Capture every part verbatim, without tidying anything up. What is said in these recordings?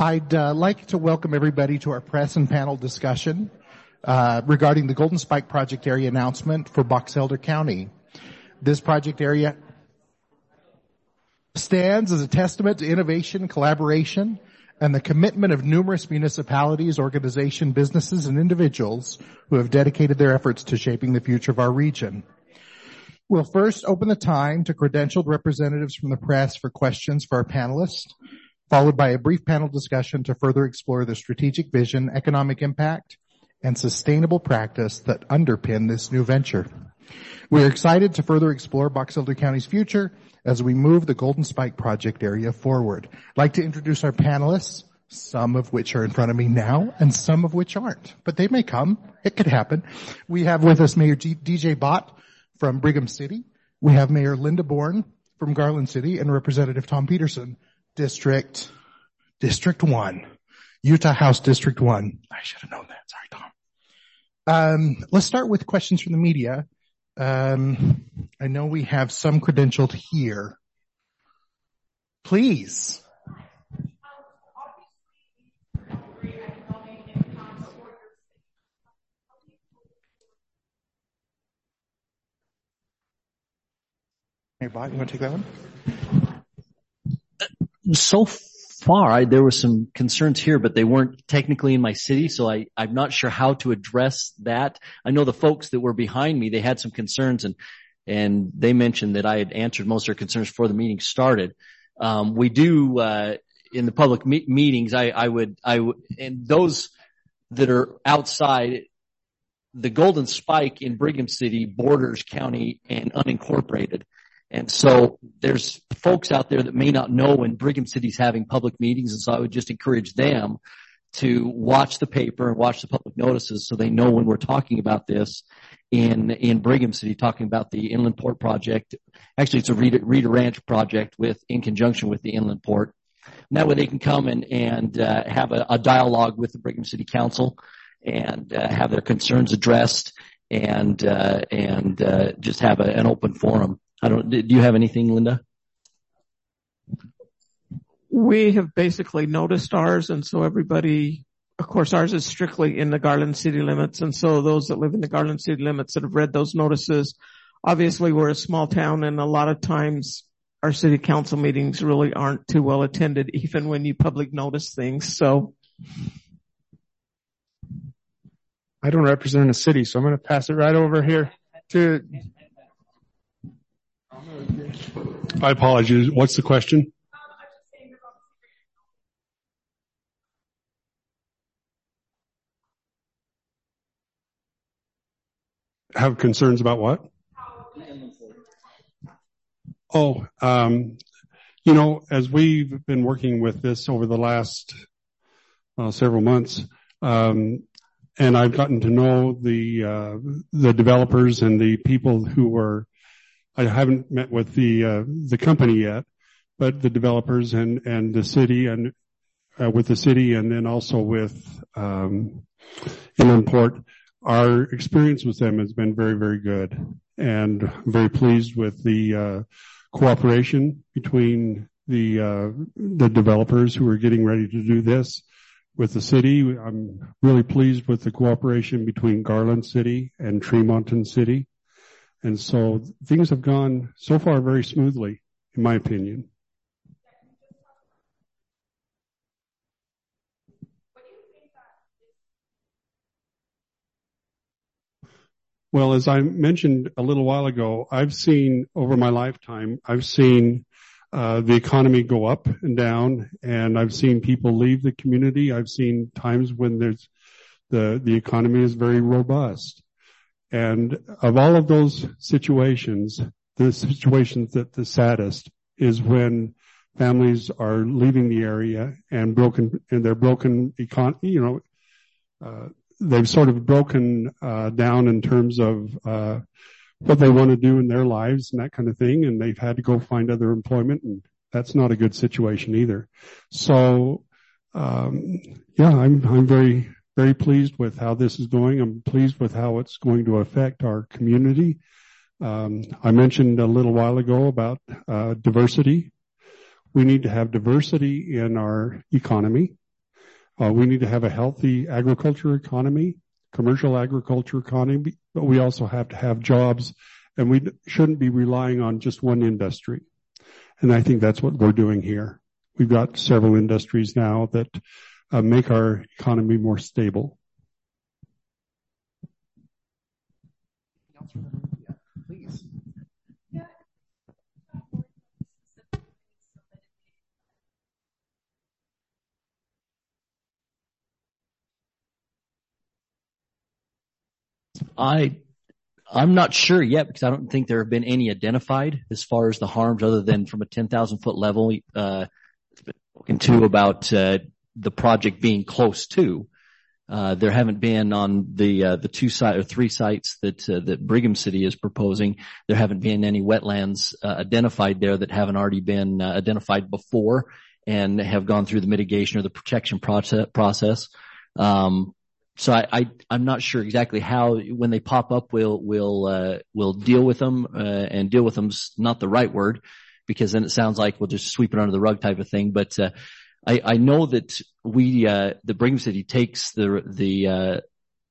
I'd uh, like to welcome everybody to our press and panel discussion uh, regarding the Golden Spike Project Area announcement for Box Elder County. This project area stands as a testament to innovation, collaboration, and the commitment of numerous municipalities, organizations, businesses, and individuals who have dedicated their efforts to shaping the future of our region. We'll first open the time to credentialed representatives from the press for questions for our panelists, followed by a brief panel discussion to further explore the strategic vision, economic impact, and sustainable practice that underpin this new venture. We are excited to further explore Box Elder County's future as we move the Golden Spike Project area forward. I'd like to introduce our panelists, some of which are in front of me now and some of which aren't, but they may come. It could happen. We have with us Mayor G- D J Bott from Brigham City. We have Mayor Linda Bourne from Garland City and Representative Tom Peterson, District, District one, Utah House District one. I should have known that. Sorry, Tom. Um, let's start with questions from the media. Um, I know we have some credentialed here. Please. Hey, Bob, you want to take that one? So far, I, there were some concerns here, but they weren't technically in my city, so I, I'm not sure how to address that. I know the folks that were behind me, they had some concerns, and and they mentioned that I had answered most of their concerns before the meeting started. Um, we do, uh, in the public me- meetings, I, I would, I would, and those that are outside, the Golden Spike in Brigham City borders county and unincorporated. And so there's folks out there that may not know when Brigham City's having public meetings, and so I would just encourage them to watch the paper and watch the public notices so they know when we're talking about this in in Brigham City, talking about the Inland Port project. Actually, it's a Rita, Rita Ranch project with in conjunction with the Inland Port. And that way they can come and, and uh, have a, a dialogue with the Brigham City Council and uh, have their concerns addressed and uh, and uh, just have a, an open forum. I don't. Do you have anything, Linda? We have basically noticed ours, and so everybody, of course, ours is strictly in the Garland city limits, and so those that live in the Garland city limits that have read those notices, obviously we're a small town, and a lot of times our city council meetings really aren't too well attended, even when you public notice things, so. I don't represent a city, so I'm going to pass it right over here to... I apologize. What's the question? Have concerns about what? Oh, um, you know, as we've been working with this over the last uh, several months, um, and I've gotten to know the uh, the developers and the people who were. I haven't met with the uh, the company yet, but the developers and and the city and uh, with the city and then also with um, Inland Port. Our experience with them has been very, very good, and I'm very pleased with the uh, cooperation between the uh, the developers who are getting ready to do this with the city. I'm really pleased with the cooperation between Garland City and Tremonton City. And so things have gone so far very smoothly, in my opinion. Well, as I mentioned a little while ago, I've seen over my lifetime, I've seen uh, the economy go up and down, and I've seen people leave the community. I've seen times when there's the the economy is very robust. And of all of those situations, the situations that the saddest is when families are leaving the area and broken, and they're broken econ, you know, uh, they've sort of broken, uh, down in terms of, uh, what they want to do in their lives and that kind of thing. And they've had to go find other employment, and that's not a good situation either. So, um, yeah, I'm, I'm very, very pleased with how this is going. I'm pleased with how it's going to affect our community. Um, I mentioned a little while ago about uh, diversity. We need to have diversity in our economy. Uh, we need to have a healthy agriculture economy, commercial agriculture economy, but we also have to have jobs, and we shouldn't be relying on just one industry. And I think that's what we're doing here. We've got several industries now that uh, make our economy more stable. Please. I, I'm not sure yet because I don't think there have been any identified as far as the harms other than from a ten thousand foot level, uh, it's been spoken to about, uh, the project being close to. Uh, there haven't been on the, uh, the two site or three sites that, uh, that Brigham City is proposing. There haven't been any wetlands, uh, identified there that haven't already been uh, identified before and have gone through the mitigation or the protection process, process. Um, So I, I, I'm not sure exactly how, when they pop up, we'll, we'll, uh, we'll deal with them, uh, and deal with them's not the right word because then it sounds like we'll just sweep it under the rug type of thing. But, uh, I, I know that we, uh, the Brigham City takes the, the, uh,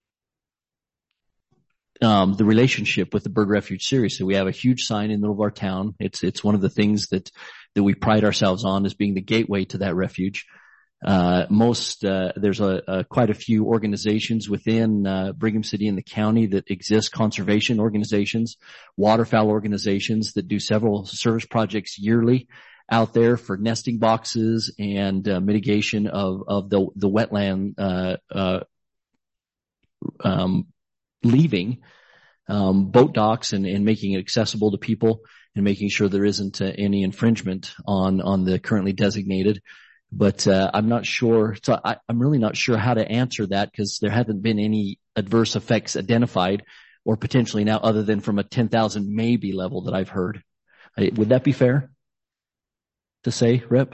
um, the relationship with the bird refuge seriously. We have a huge sign in the middle of our town. It's, it's one of the things that, that we pride ourselves on as being the gateway to that refuge. Uh, most, uh, there's a, a quite a few organizations within, uh, Brigham City and the county that exist, conservation organizations, waterfowl organizations that do several service projects yearly out there for nesting boxes and, uh, mitigation of, of the, the wetland, uh, uh, um, leaving, um, boat docks and, and making it accessible to people and making sure there isn't uh, any infringement on, on the currently designated. But, uh, I'm not sure. So I, I'm really not sure how to answer that because there haven't been any adverse effects identified or potentially now other than from a ten thousand maybe level that I've heard. I, would that be fair to say, Rep?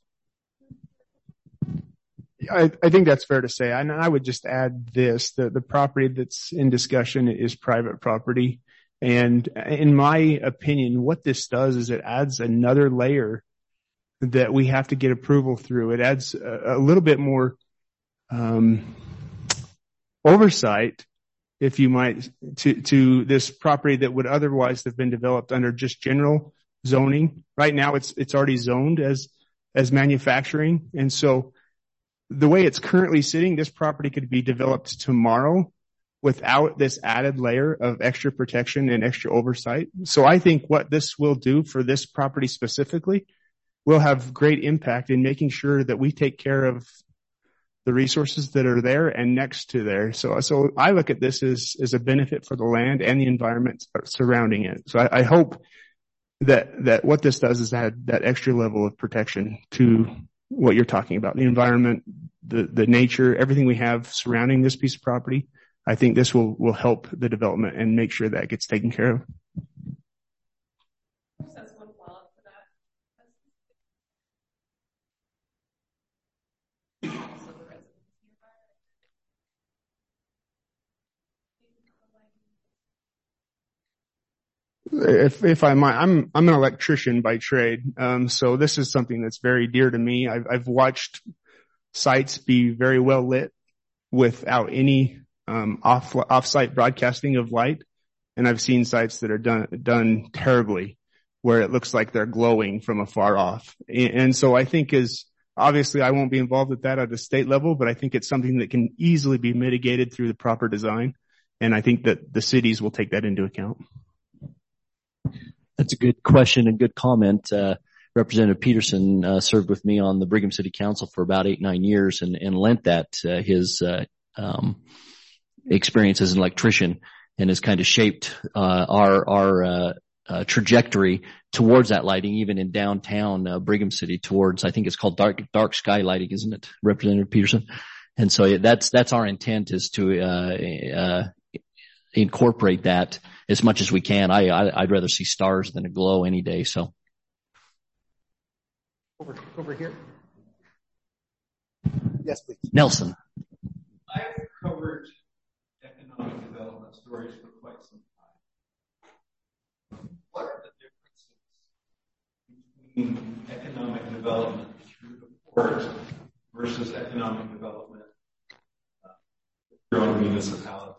I, I think that's fair to say. And I would just add this, the, the property that's in discussion is private property. And in my opinion, what this does is it adds another layer that we have to get approval through. It adds a, a little bit more um, oversight, if you might, to, to this property that would otherwise have been developed under just general zoning. Right now, it's it's already zoned as as manufacturing, and so the way it's currently sitting, this property could be developed tomorrow without this added layer of extra protection and extra oversight. So I think what this will do for this property specifically will have great impact in making sure that we take care of the resources that are there and next to there. So, so I look at this as, as a benefit for the land and the environment surrounding it. So I, I hope that, that what this does is add that extra level of protection to what you're talking about, the environment, the, the nature, everything we have surrounding this piece of property. I think this will, will help the development and make sure that gets taken care of. If, if I might, I'm, I'm an electrician by trade. Um, so this is something that's very dear to me. I've, I've watched sites be very well lit without any, um, off, off-site broadcasting of light. And I've seen sites that are done, done terribly where it looks like they're glowing from afar off. And so I think is, obviously I won't be involved with that at the state level, but I think it's something that can easily be mitigated through the proper design. And I think that the cities will take that into account. That's a good question and good comment. Uh, Representative Peterson uh, served with me on the Brigham City Council for about eight, nine years and, and lent that uh, his uh, um, experience as an electrician and has kind of shaped uh, our our uh, uh, trajectory towards that lighting, even in downtown uh, Brigham City, towards, I think it's called dark dark sky lighting, isn't it, Representative Peterson? And so yeah, that's that's our intent, is to uh, uh, incorporate that as much as we can. I, I I'd rather see stars than a glow any day. So over over here. Yes, please. Nelson. I've covered economic development stories for quite some time. What are the differences between economic development through the port versus economic development, uh, your own municipalities?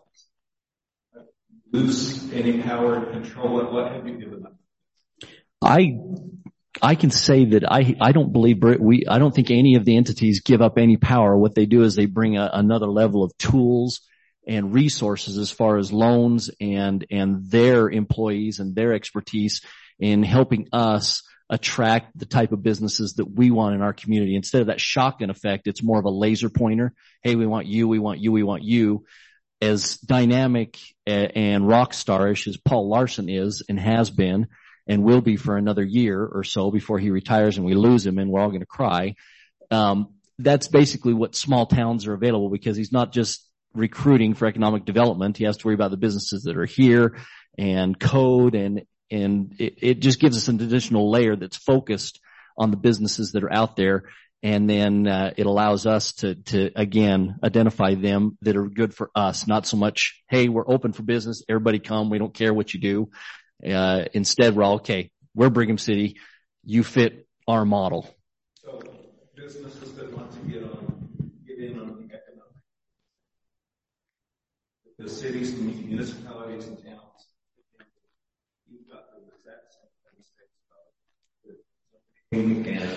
Lose any power and control it? What have you given them? I, I can say that I, I don't believe we, I don't think any of the entities give up any power. What they do is they bring a, another level of tools and resources as far as loans and, and their employees and their expertise in helping us attract the type of businesses that we want in our community. Instead of that shotgun effect, it's more of a laser pointer. Hey, we want you, we want you, we want you. As dynamic and rock starish as Paul Larson is and has been and will be for another year or so before he retires and we lose him and we're all going to cry. Um, that's basically what small towns are available, because he's not just recruiting for economic development. He has to worry about the businesses that are here and code, and and it, it just gives us an additional layer that's focused on the businesses that are out there. And then uh, it allows us to, to again, identify them that are good for us. Not so much, hey, we're open for business, everybody come, we don't care what you do. Uh, instead, we're all, okay, we're Brigham City, you fit our model. So businesses that want to get on, get in on the economic, the cities, the municipalities, and towns, you've got the exact same things and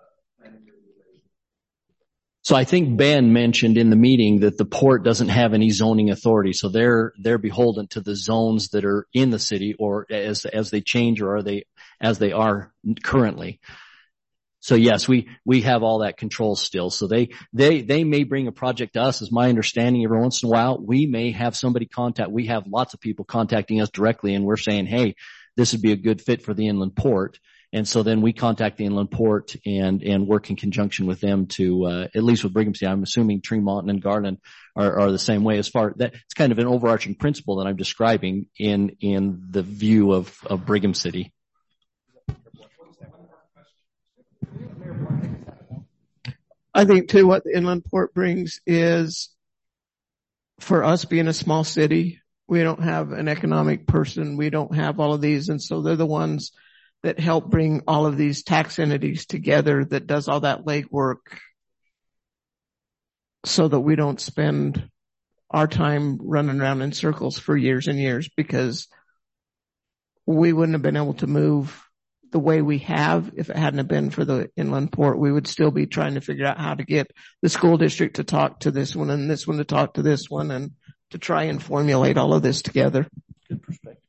So I think Ben mentioned in the meeting that the port doesn't have any zoning authority, so they're they're beholden to the zones that are in the city, or as as they change, or are they as they are currently. So yes, we we have all that control still. So they they they may bring a project to us, is my understanding. Every once in a while, we may have somebody contact. We have lots of people contacting us directly, and we're saying, hey, this would be a good fit for the inland port. And so then we contact the inland port and, and work in conjunction with them to, uh, at least with Brigham City. I'm assuming Tremont and Garland are, are the same way as far that it's kind of an overarching principle that I'm describing in, in the view of, of Brigham City. I think too what the inland port brings is, for us being a small city, we don't have an economic person. We don't have all of these. And so they're the ones that help bring all of these tax entities together, that does all that legwork, so that we don't spend our time running around in circles for years and years, because we wouldn't have been able to move the way we have if it hadn't have been for the inland port. We would still be trying to figure out how to get the school district to talk to this one and this one to talk to this one, and to try and formulate all of this together. Good perspective.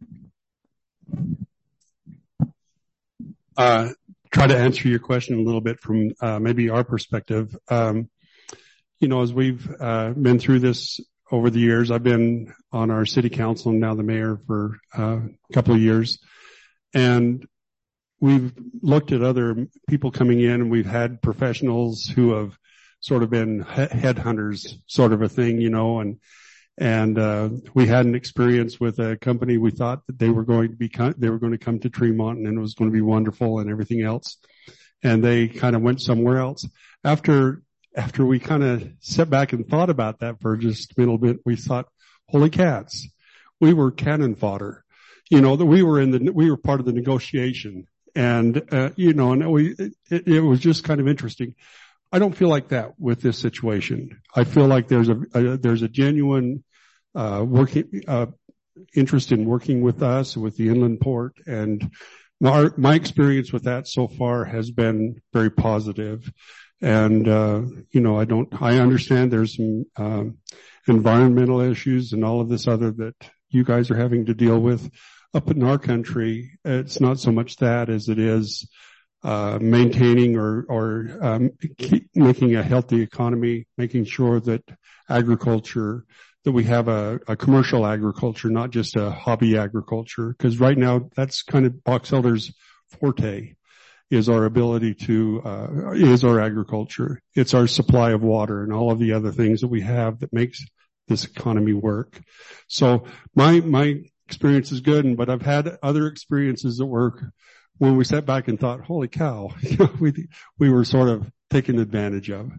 Uh, try to answer your question a little bit from uh, maybe our perspective. Um, you know, as we've uh, been through this over the years, I've been on our city council and now the mayor for uh, a couple of years, and we've looked at other people coming in, and we've had professionals who have sort of been headhunters, sort of a thing, you know, and And, uh, we had an experience with a company. We thought that they were going to be, they were going to come to Tremont and it was going to be wonderful and everything else. And they kind of went somewhere else. After, after we kind of sat back and thought about that for just a little bit, we thought, holy cats, we were cannon fodder. You know, that we were in the, we were part of the negotiation. And, uh, you know, and we, it, it was just kind of interesting. I don't feel like that with this situation. I feel like there's a, a there's a genuine uh working uh interest in working with us, with the inland port, and my, my experience with that so far has been very positive. And uh you know, I don't I understand there's some um environmental issues and all of this other that you guys are having to deal with up in our country. It's not so much that as it is uh maintaining or or um keep making a healthy economy, making sure that agriculture, that we have a, a commercial agriculture, not just a hobby agriculture, because right now that's kind of Box Elder's forte, is our ability to uh is our agriculture. It's our supply of water and all of the other things that we have that makes this economy work. So my my experience is good, but I've had other experiences that were when we sat back and thought, holy cow, we we were sort of taken advantage of.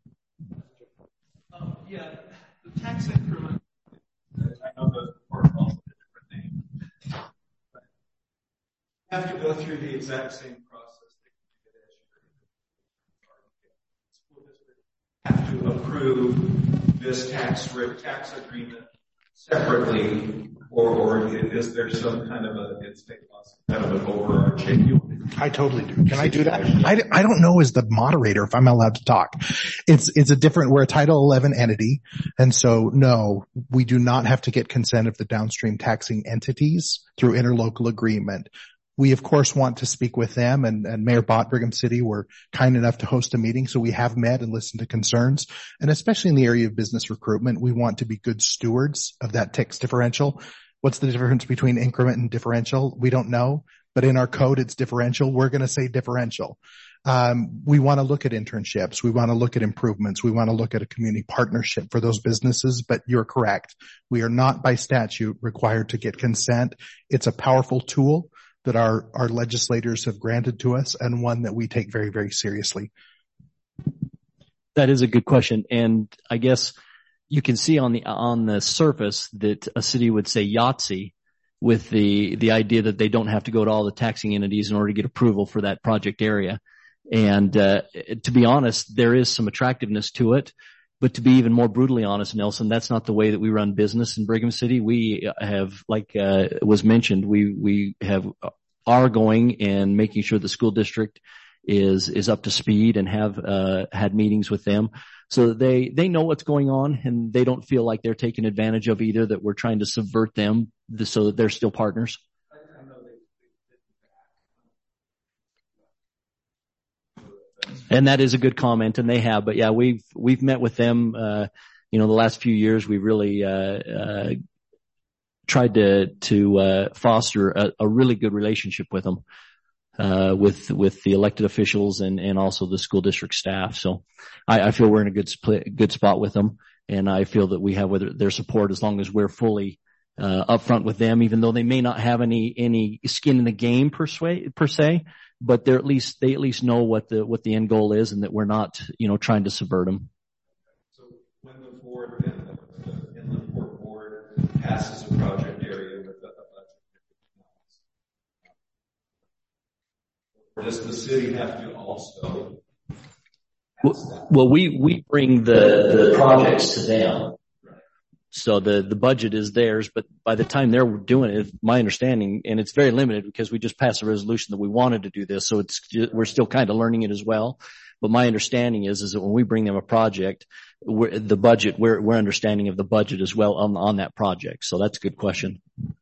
Um, yeah, the tax increment, I know the port calls it a different name, but you have to go through the exact same process that you did as have to approve this tax rate, tax agreement separately, or, or is there some kind of a, it's kind of an overarching? I totally do. Can I do that? I, I don't know as the moderator if I'm allowed to talk. It's, it's a different, we're a Title eleven entity. And so no, we do not have to get consent of the downstream taxing entities through interlocal agreement. We of course want to speak with them, and, and Mayor Bott, Brigham City were kind enough to host a meeting. So we have met and listened to concerns. And especially in the area of business recruitment, we want to be good stewards of that tax differential. What's the difference between increment and differential? We don't know. But in our code, it's differential. We're going to say differential. Um, we want to look at internships. We want to look at improvements. We want to look at a community partnership for those businesses. But you're correct. We are not by statute required to get consent. It's a powerful tool that our, our legislators have granted to us, and one that we take very, very seriously. That is a good question. And I guess you can see on the, on the surface that a city would say Yahtzee, with the, the idea that they don't have to go to all the taxing entities in order to get approval for that project area. And, uh, to be honest, there is some attractiveness to it. But to be even more brutally honest, Nelson, that's not the way that we run business in Brigham City. We have, like, uh, was mentioned, we, we have, are going and making sure the school district is, is up to speed, and have, uh, had meetings with them. So they, they know what's going on, and they don't feel like they're taken advantage of either, that we're trying to subvert them so that they're still partners. And that is a good comment, and they have. But yeah, we've, we've met with them, uh, you know, the last few years. We've really, uh, uh, tried to, to, uh, foster a, a really good relationship with them. Uh, with, with the elected officials and, and also the school district staff. So I, I feel we're in a good split, good spot with them. And I feel that we have their support as long as we're fully, uh, upfront with them, even though they may not have any, any skin in the game per se, per se, but they're at least, they at least know what the, what the end goal is, and that we're not, you know, trying to subvert them. So when the board, the inland port board passes a project area with a, or does the city have to also? Well, well, we, we bring the, the projects to them. So the, the budget is theirs, but by the time they're doing it, my understanding, and it's very limited because we just passed a resolution that we wanted to do this. So it's, we're still kind of learning it as well. But my understanding is, is that when we bring them a project, we're, the budget, we're, we're understanding of the budget as well on, on that project. So that's a good question.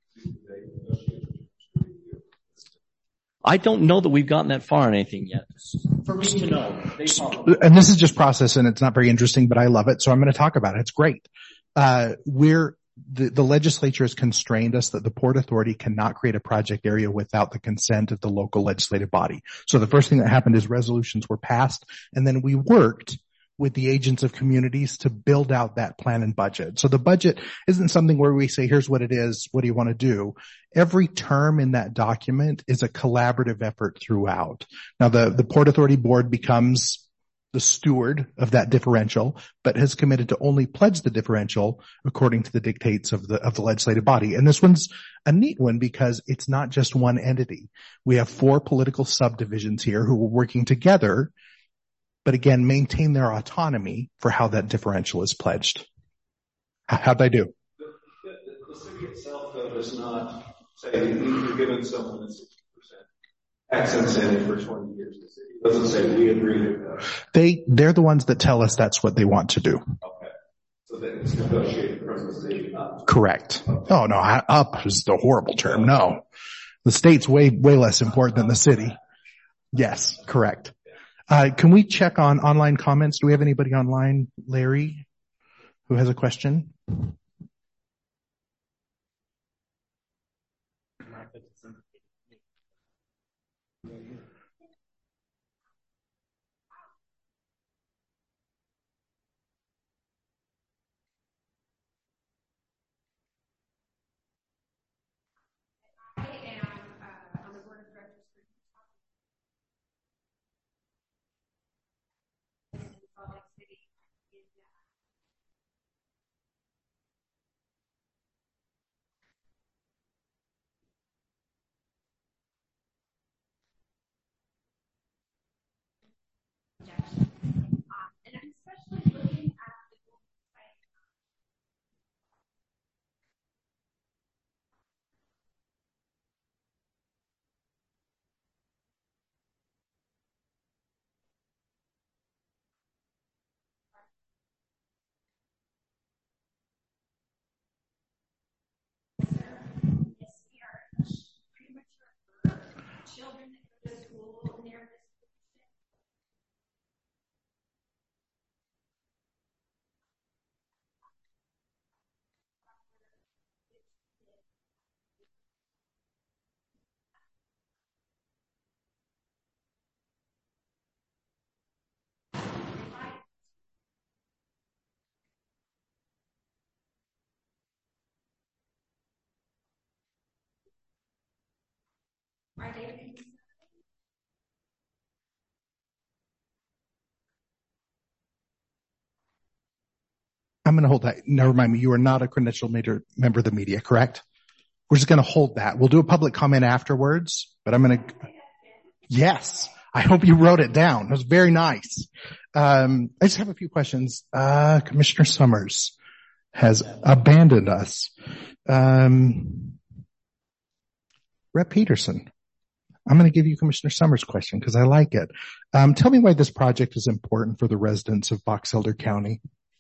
I don't know that we've gotten that far on anything yet. For me to know. And this is just process, and it's not very interesting, but I love it. So I'm going to talk about it. It's great. Uh, we're, the, the legislature has constrained us that the Port Authority cannot create a project area without the consent of the local legislative body. So the first thing that happened is resolutions were passed, and then we worked with the agents of communities to build out that plan and budget. So the budget isn't something where we say, here's what it is, what do you want to do? Every term in that document is a collaborative effort throughout. Now the, the Port Authority Board becomes the steward of that differential, but has committed to only pledge the differential according to the dictates of the, of the legislative body. And this one's a neat one because it's not just one entity. We have four political subdivisions here who are working together, but again, maintain their autonomy for how that differential is pledged. How'd I do? The, the, the city itself, though, does not say you're giving someone a sixty percent tax incentive for twenty years. The city doesn't say we agree with that. They, they're the ones that tell us that's what they want to do. Okay. So then it's negotiated from the state up. Correct. Oh no, up is the horrible term. No. The state's way, way less important than the city. Yes, correct. Uh, can we check on online comments? Do we have anybody online, Larry, who has a question? children that go to school near this? Are they? I'm going to hold that. Never mind me. You are not a credentialed member member of the media, correct? We're just going to hold that. We'll do a public comment afterwards, but I'm going to, yes, I hope you wrote it down. It was very nice. Um, I just have a few questions. Uh, Commissioner Summers has abandoned us. Um, Rep Peterson, I'm going to give you Commissioner Summers' question because I like it. Um, tell me why this project is important for the residents of Box Elder County.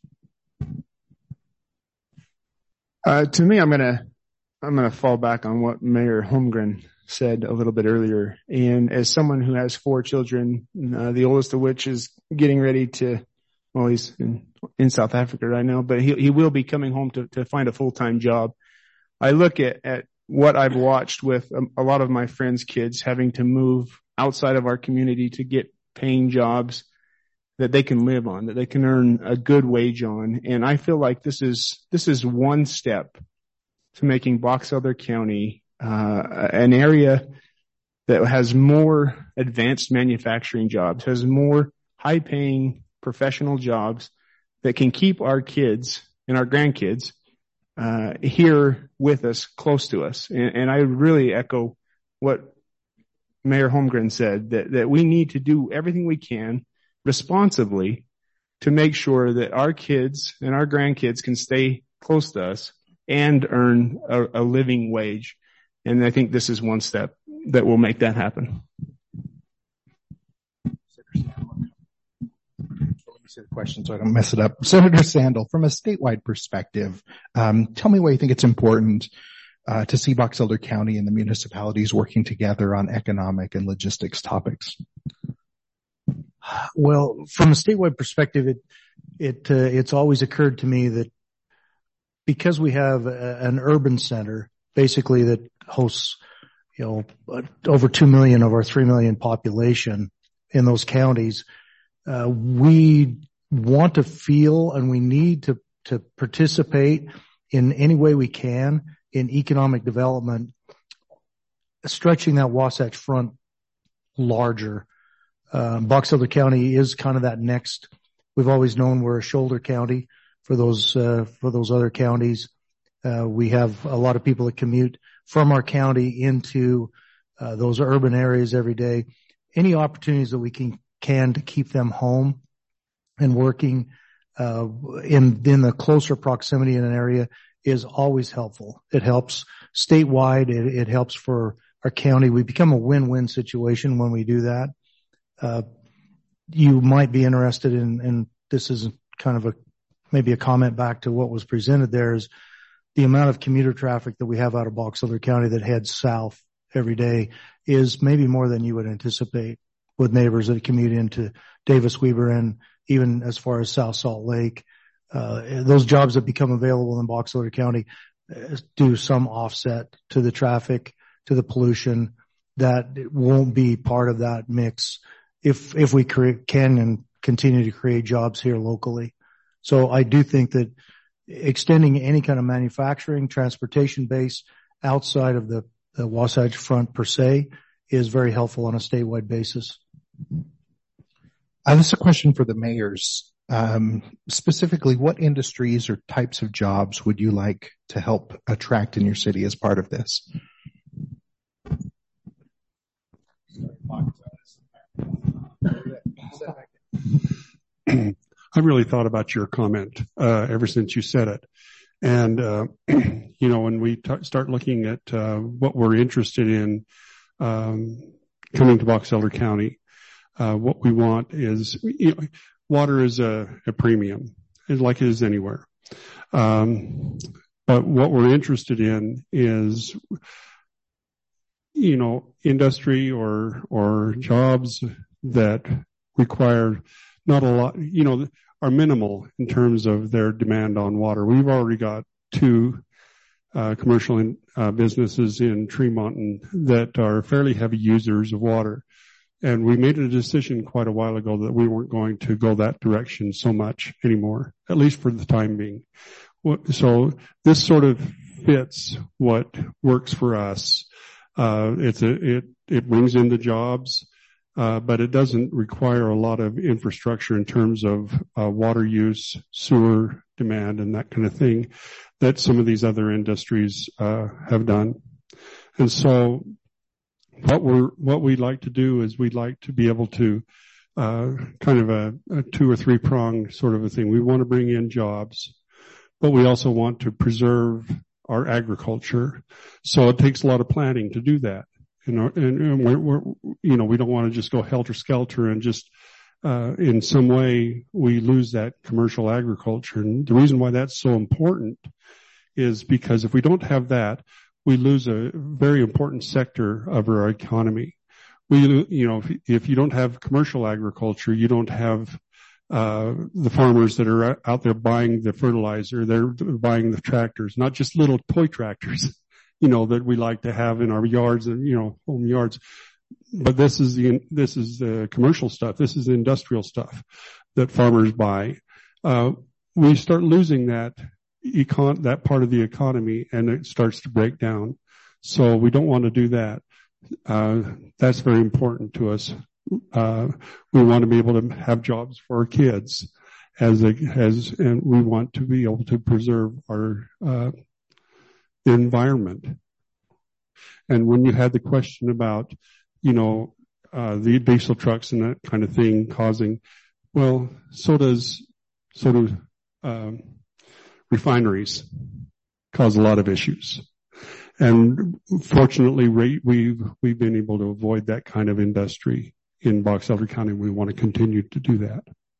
Uh, to me, I'm gonna, I'm gonna fall back on what Mayor Holmgren said a little bit earlier. And as someone who has four children, uh, the oldest of which is getting ready to, well, he's in, in South Africa right now, but he, he will be coming home to, to find a full-time job. I look at, at what I've watched with a, a lot of my friends' kids having to move outside of our community to get paying jobs that they can live on, that they can earn a good wage on. And I feel like this is, this is one step to making Box Elder County, uh, an area that has more advanced manufacturing jobs, has more high paying professional jobs that can keep our kids and our grandkids, uh, here with us, close to us. And, and I really echo what Mayor Holmgren said, that, that we need to do everything we can responsibly to make sure that our kids and our grandkids can stay close to us and earn a, a living wage. And I think this is one step that will make that happen. Let me say the question so I don't mess it up. Senator Sandel, from a statewide perspective, um, tell me why you think it's important uh, to see Box Elder County and the municipalities working together on economic and logistics topics. Well, from a statewide perspective, it, it, uh, it's always occurred to me that because we have a, an urban center, basically that hosts, you know, over two million of our three million population in those counties, uh, we want to feel and we need to, to participate in any way we can in economic development, stretching that Wasatch Front larger. Um, Box Elder County is kind of that next. We've always known we're a shoulder county for those uh, for those other counties. Uh, we have a lot of people that commute from our county into uh, those urban areas every day. Any opportunities that we can can to keep them home and working uh, in in the closer proximity in an area is always helpful. It helps statewide. It, it helps for our county. We become a win-win situation when we do that. Uh, you might be interested in, and this is kind of a, maybe a comment back to what was presented there, is the amount of commuter traffic that we have out of Box Elder County that heads south every day is maybe more than you would anticipate with neighbors that commute into Davis Weber and even as far as South Salt Lake. Uh, those jobs that become available in Box Elder County uh, do some offset to the traffic, to the pollution that won't be part of that mix if, if we create, can and continue to create jobs here locally. So I do think that extending any kind of manufacturing, transportation base outside of the, the Wasatch Front per se is very helpful on a statewide basis. Uh, this is a question for the mayors. Um, specifically, what industries or types of jobs would you like to help attract in your city as part of this? I really thought about your comment uh, ever since you said it. And, uh, you know, when we t- start looking at uh, what we're interested in um, coming to Box Elder County, uh, what we want is, you know, water is a, a premium, like it is anywhere. Um, but what we're interested in is you know, industry or, or jobs that require not a lot, you know, are minimal in terms of their demand on water. We've already got two uh, commercial in, uh, businesses in Tremont that are fairly heavy users of water. And we made a decision quite a while ago that we weren't going to go that direction so much anymore, at least for the time being. So this sort of fits what works for us. Uh, it's a, it, it brings in the jobs, uh, but it doesn't require a lot of infrastructure in terms of uh, water use, sewer demand, and that kind of thing that some of these other industries uh, have done. And so what we're, what we'd like to do is we'd like to be able to uh, kind of a, a two or three prong sort of a thing. We want to bring in jobs, but we also want to preserve our agriculture. So it takes a lot of planning to do that. You know, and, and we're, we're, you know, we don't want to just go helter skelter and just, uh, in some way we lose that commercial agriculture. And the reason why that's so important is because if we don't have that, we lose a very important sector of our economy. We, you know, if, if you don't have commercial agriculture, you don't have uh the farmers that are out there buying the fertilizer, they're buying the tractors, not just little toy tractors, you know, that we like to have in our yards and, you know, home yards. But this is the, this is the commercial stuff. This is the industrial stuff that farmers buy. Uh, we start losing that econ, that part of the economy, and it starts to break down. So we don't want to do that. Uh, that's very important to us. Uh, we want to be able to have jobs for our kids as a, as, and we want to be able to preserve our, uh, environment. And when you had the question about, you know, uh, the diesel trucks and that kind of thing causing, well, so does, so do, um, refineries cause a lot of issues. And fortunately, we've, we've been able to avoid that kind of industry in Box Elder County. We want to continue to do that.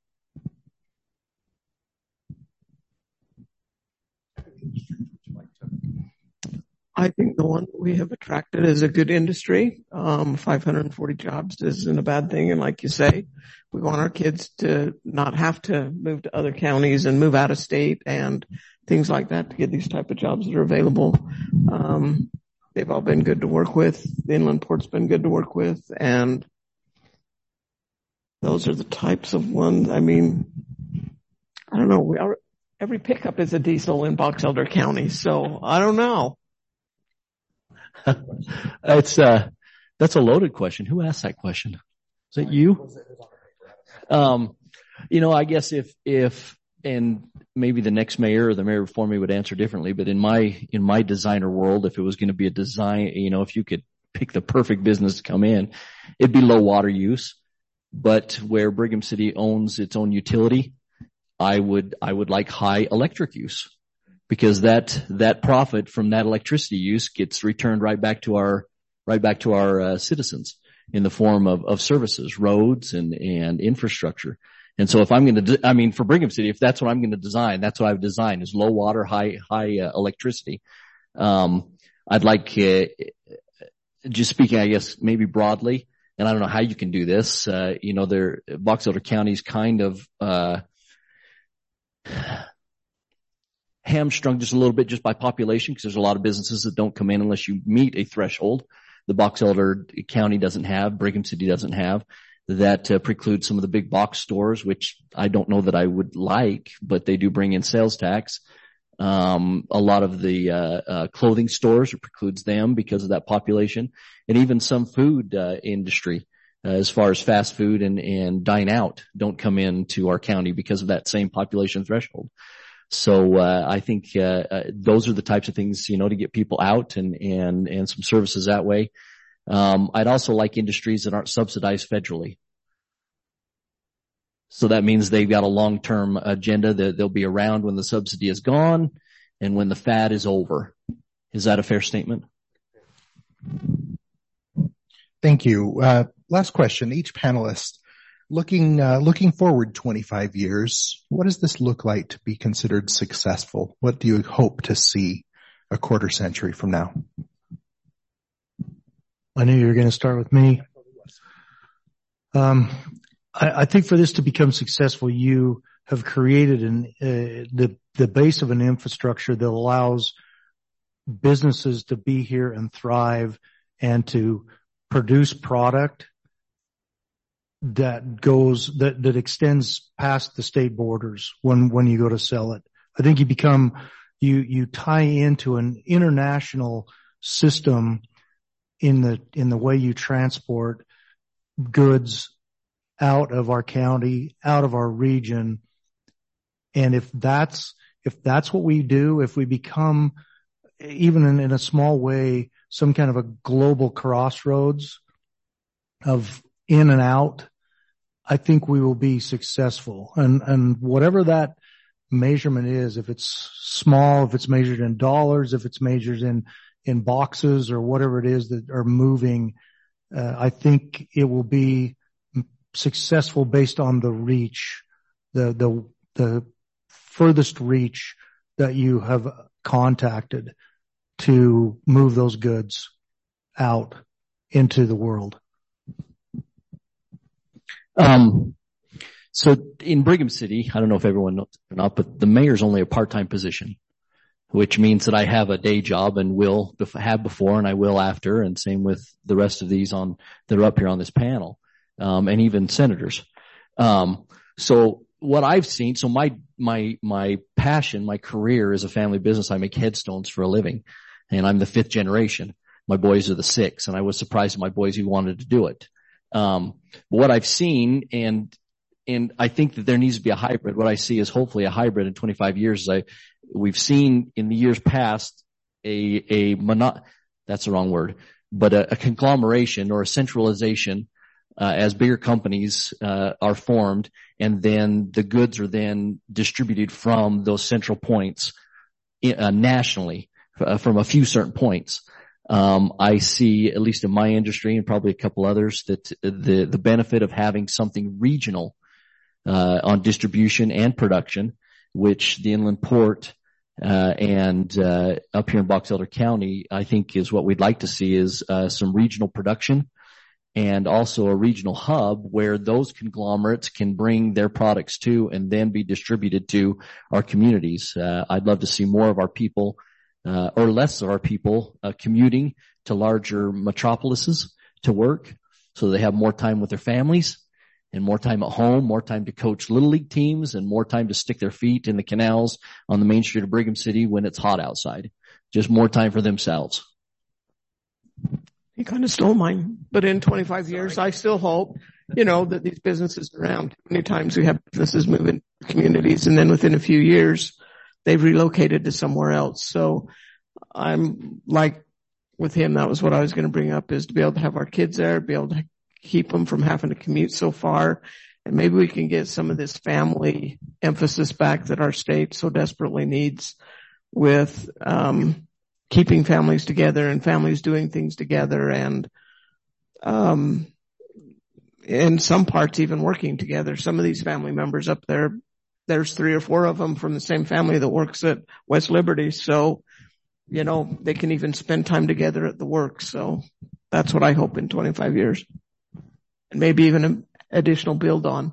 I think the one we have attracted is a good industry. Um, five hundred forty jobs isn't a bad thing. And like you say, we want our kids to not have to move to other counties and move out of state and things like that to get these type of jobs that are available. Um, they've all been good to work with. The inland port's been good to work with. And those are the types of ones. I mean, I don't know. We are, every pickup is a diesel in Box Elder County. So I don't know. It's, uh, that's a loaded question. Who asked that question? Is it you? Um, you know, I guess if, if, and maybe the next mayor or the mayor before me would answer differently, but in my, in my designer world, if it was going to be a design, you know, if you could pick the perfect business to come in, it'd be low water use. But where Brigham City owns its own utility, I would, I would like high electric use. Because that, that profit from that electricity use gets returned right back to our, right back to our uh, citizens in the form of, of services, roads and, and infrastructure. And so if I'm going to, de- I mean, for Brigham City, if that's what I'm going to design, that's what I've designed is low water, high, high uh, electricity. Um, I'd like, uh, just speaking, I guess, maybe broadly, and I don't know how you can do this, uh, you know, there, Box Elder County's kind of, uh, hamstrung just a little bit just by population because there's a lot of businesses that don't come in unless you meet a threshold. The Box Elder County doesn't have, Brigham City doesn't have. That uh, precludes some of the big box stores, which I don't know that I would like, but they do bring in sales tax. Um, a lot of the uh, uh clothing stores, it precludes them because of that population, and even some food uh, industry, uh, as far as fast food and and dine out, don't come into our county because of that same population threshold. So, uh, I think, uh, uh, those are the types of things, you know, to get people out and, and, and some services that way. Um, I'd also like industries that aren't subsidized federally. So that means they've got a long-term agenda that they'll be around when the subsidy is gone and when the fad is over. Is that a fair statement? Thank you. Uh, last question. Each panelist. Looking, uh, looking forward twenty-five years, what does this look like to be considered successful? What do you hope to see a quarter century from now? I knew you were going to start with me. Um, I, I think for this to become successful, you have created an, uh, the, the base of an infrastructure that allows businesses to be here and thrive and to produce product that goes, that, that extends past the state borders when, when you go to sell it. I think you become, you, you tie into an international system in the, in the way you transport goods out of our county, out of our region. And if that's, if that's what we do, if we become, even in, in a small way, some kind of a global crossroads of in and out, I think we will be successful. And, and whatever that measurement is, if it's small, if it's measured in dollars, if it's measured in, in boxes or whatever it is that are moving, uh, I think it will be successful based on the reach, the, the, the furthest reach that you have contacted to move those goods out into the world. Um, so in Brigham City, I don't know if everyone knows or not, but the mayor's only a part-time position, which means that I have a day job and will have before and I will after, and same with the rest of these on that are up here on this panel, um, and even senators. Um, so what I've seen, so my, my, my passion, my career is a family business. I make headstones for a living, and I'm the fifth generation. My boys are the sixth, and I was surprised at my boys who wanted to do it. Um, what I've seen, and, and I think that there needs to be a hybrid. What I see is hopefully a hybrid in twenty-five years. I, we've seen in the years past a, a mono, that's the wrong word, but a, a conglomeration or a centralization, uh, as bigger companies, uh, are formed, and then the goods are then distributed from those central points, uh, nationally, uh, from a few certain points. Um, I see, at least in my industry and probably a couple others, that the, the benefit of having something regional, uh, on distribution and production, which the Inland Port, uh, and, uh, up here in Box Elder County, I think is what we'd like to see is, uh, some regional production and also a regional hub where those conglomerates can bring their products to and then be distributed to our communities. Uh, I'd love to see more of our people Uh, or less of our people uh, commuting to larger metropolises to work, so they have more time with their families and more time at home, more time to coach little league teams, and more time to stick their feet in the canals on the main street of Brigham City when it's hot outside. Just more time for themselves. You kind of stole mine, but in twenty-five years, I still hope, you know, that these businesses are around. Many times we have businesses move in communities, and then within a few years, they've relocated to somewhere else. So I'm like with him, that was what I was going to bring up, is to be able to have our kids there, be able to keep them from having to commute so far. And maybe we can get some of this family emphasis back that our state so desperately needs, with, um, keeping families together and families doing things together, and, um, in some parts even working together. Some of these family members up there, there's three or four of them from the same family that works at West Liberty. So, you know, they can even spend time together at the work. So that's what I hope in twenty-five years, and maybe even an additional build on.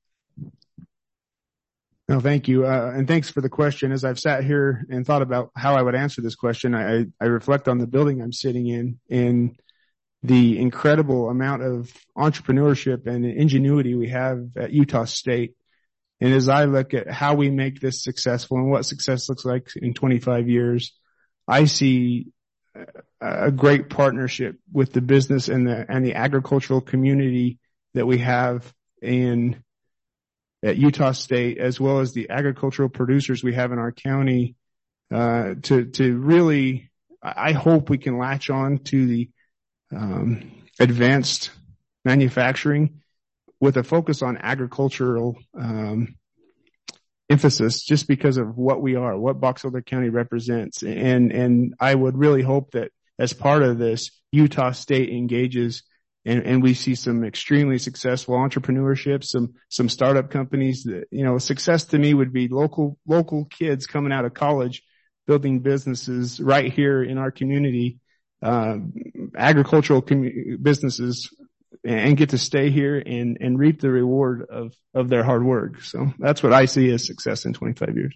No, thank you. Uh, and thanks for the question. As I've sat here and thought about how I would answer this question, I, I reflect on the building I'm sitting in and the incredible amount of entrepreneurship and ingenuity we have at Utah State. And as I look at how we make this successful and what success looks like in twenty-five years, I see a great partnership with the business and the, and the agricultural community that we have in, at Utah State, as well as the agricultural producers we have in our county, uh, to, to really, I hope we can latch on to the, um, advanced manufacturing with a focus on agricultural, um, emphasis, just because of what we are, what Box Elder County represents. And, and I would really hope that as part of this, Utah State engages and, and we see some extremely successful entrepreneurship, some, some startup companies that, you know, success to me would be local, local kids coming out of college, building businesses right here in our community. uh, agricultural commu- businesses and get to stay here and, and reap the reward of, of their hard work. So that's what I see as success in twenty-five years.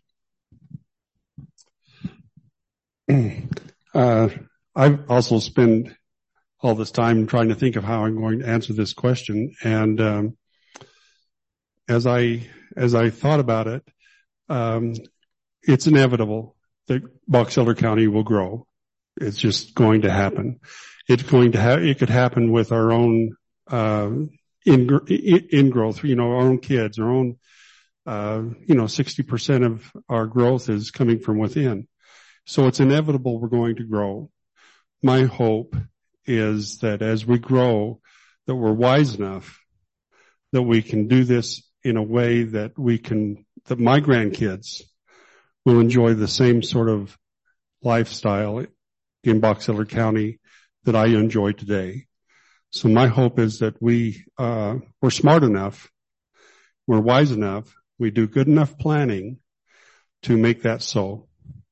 Uh, I've also spent all this time trying to think of how I'm going to answer this question. And, um, as I, as I thought about it, um, it's inevitable that Box Elder County will grow. It's just going to happen. It's going to have, it could happen with our own, uh, in, in growth, you know, our own kids, our own, uh, you know, sixty percent of our growth is coming from within. So it's inevitable we're going to grow. My hope is that as we grow, that we're wise enough that we can do this in a way that we can, that my grandkids will enjoy the same sort of lifestyle in Box Elder County that I enjoy today. So my hope is that we, uh, we're smart enough, we're wise enough, we do good enough planning to make that so.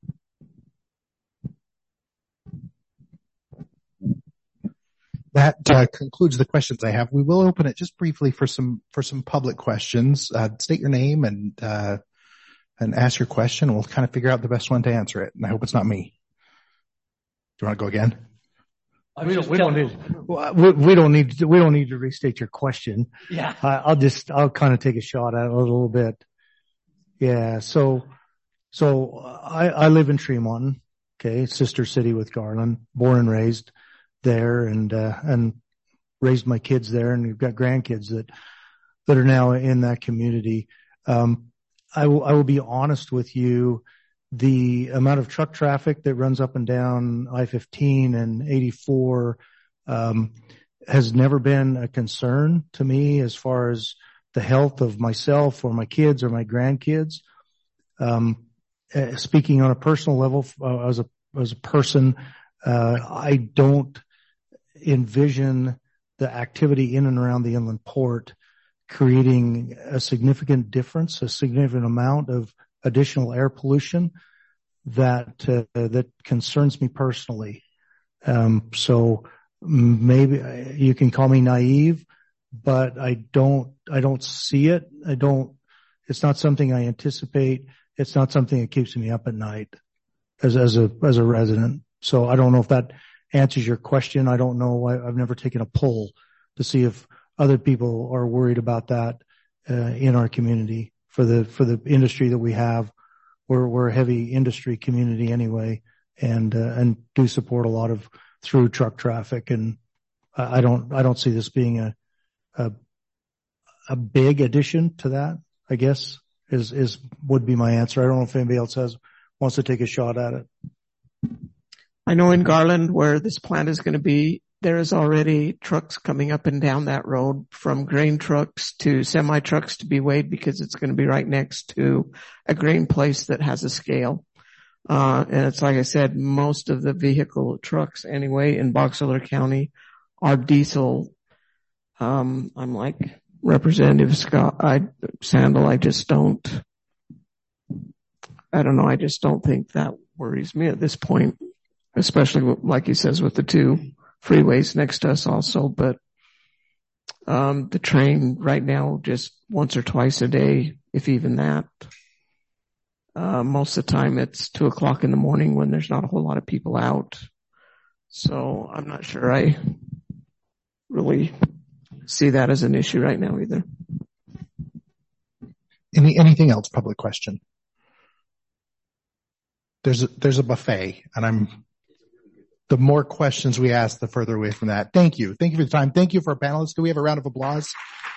That uh, concludes the questions I have. We will open it just briefly for some for some public questions. Uh, state your name and uh, and ask your question. We'll kind of figure out the best one to answer it. And I hope it's not me. Do you want to go again? We don't, we don't need, we, we don't need, to, we don't need to restate your question. Yeah. I, I'll just, I'll kind of take a shot at it a little bit. Yeah. So, so I, I live in Tremont. Okay. Sister city with Garland, born and raised there and, uh, and raised my kids there. And we've got grandkids that, that are now in that community. Um, I will, I will be honest with you. The amount of truck traffic that runs up and down I fifteen and eighty-four, um, has never been a concern to me as far as the health of myself or my kids or my grandkids. Um, uh, speaking on a personal level, uh, as a, as a person, uh, I don't envision the activity in and around the inland port creating a significant difference, a significant amount of additional air pollution that uh, that concerns me personally. Um, so maybe you can call me naive, but I don't I don't see it. I don't. It's not something I anticipate. It's not something that keeps me up at night as as a as a resident. So I don't know if that answers your question. I don't know. I, I've never taken a poll to see if other people are worried about that uh, in our community. For the, for the industry that we have, we're, we're a heavy industry community anyway, and, uh, and do support a lot of through truck traffic. And I don't, I don't see this being a, a, a big addition to that, I guess is, is, would be my answer. I don't know if anybody else has, wants to take a shot at it. I know in Garland where this plant is going to be, there is already trucks coming up and down that road, from grain trucks to semi trucks to be weighed, because it's going to be right next to a grain place that has a scale. Uh, and it's like I said, most of the vehicle trucks anyway in Box Elder County are diesel. Um, I'm like Representative Scott, I, Sandal, I just don't, I don't know. I just don't think that worries me at this point, especially like he says with the two freeways next to us also. But um the train right now just once or twice a day, if even that. Uh most of the time it's two o'clock in the morning when there's not a whole lot of people out. So I'm not sure I really see that as an issue right now either. Any anything else? Public question. There's a, there's a buffet, and I'm the more questions we ask, the further away from that. Thank you. Thank you for the time. Thank you for our panelists. Do we have a round of applause?